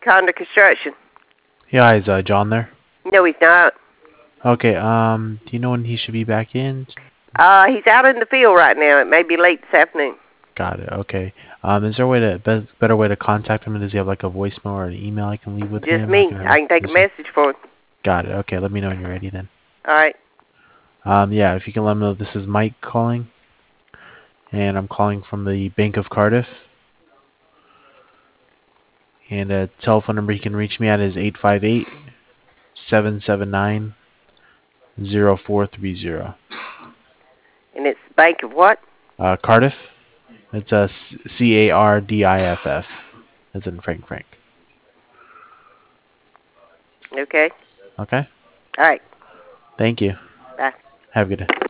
Conda Construction. Yeah, is John there? No, he's not. Okay, do you know when he should be back in? He's out in the field right now. It may be late this afternoon. Got it. Okay. Is there a way to better way to contact him? Does he have like a voicemail or an email I can leave with Just him? Or me. can I can take a message for him. Got it. Okay, let me know when you're ready then. All right. Yeah, if you can let me know, this is Mike calling, and I'm calling from the Bank of Cardiff. And a telephone number you can reach me at is 858-779-0430. And it's Bank of what? Cardiff. It's a Cardiff. As in Frank. Okay. Okay. All right. Thank you. Bye. Have a good day.